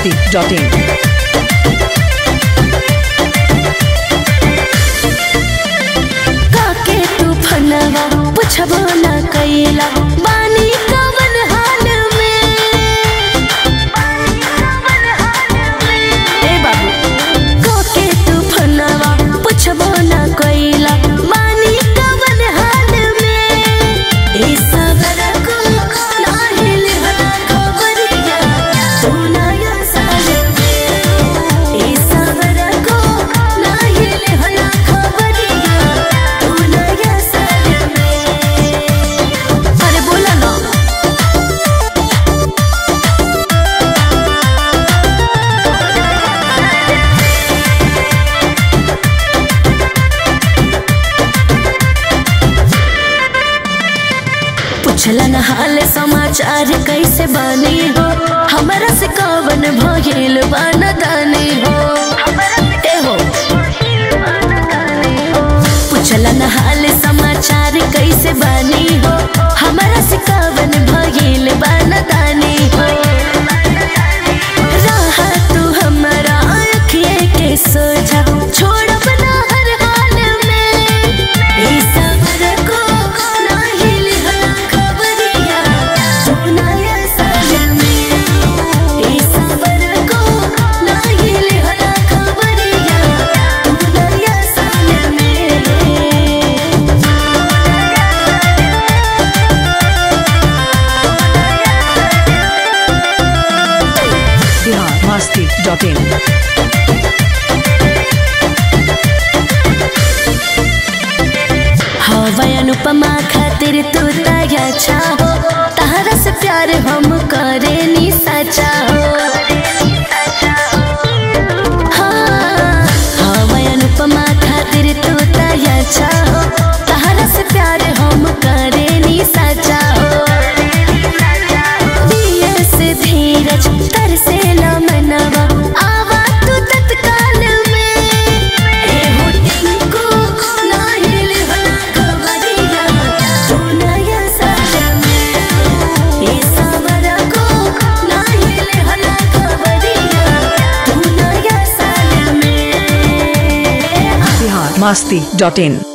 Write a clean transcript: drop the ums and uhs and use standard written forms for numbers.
biharmasti.in काके तू फनवा पुछबो ना कैला बानी कवन हाल में ए बाबू काके तू फनवा पुछबो ना कैला बानी कवन हाल में ए सबर को नाहिल हला खबरिया तू ना या साल में ए सबर को नाहिल हला खबरिया तू ना या साल में अरे बोला ना पूछला न हाल समाचार कैसे बनी हो हमरा से कवन भइल बाना दानी हो ए हो पूछला न हाल समाचार कैसे बनी हो हमरा से कवन भइल बाना दानी हो रहा तू हमरा अखिए के सोझा छोड़ब ना हर हाल में ए सबर को नाहिल हला खबरिया तू ना या साल में ए सबर को नाहिल हला खबरिया तू ना या साल biharmasti.in हवा अनुपमा खातिर तू तया चाहो तहरा से प्यार हम करे नी सचा हो हाँ, हवा अनुपमा खातिर तू तया चाहो तहरा से प्यार हम करे नी सचा हो दिए से धीरज तरसे न मनवा आवा तू तत्काल में ए हो टिंकू नाहिल हला खबरिया तू ना या साल में ए सबर को नाहिल हला खबरिया तू ना या साल में biharmasti.in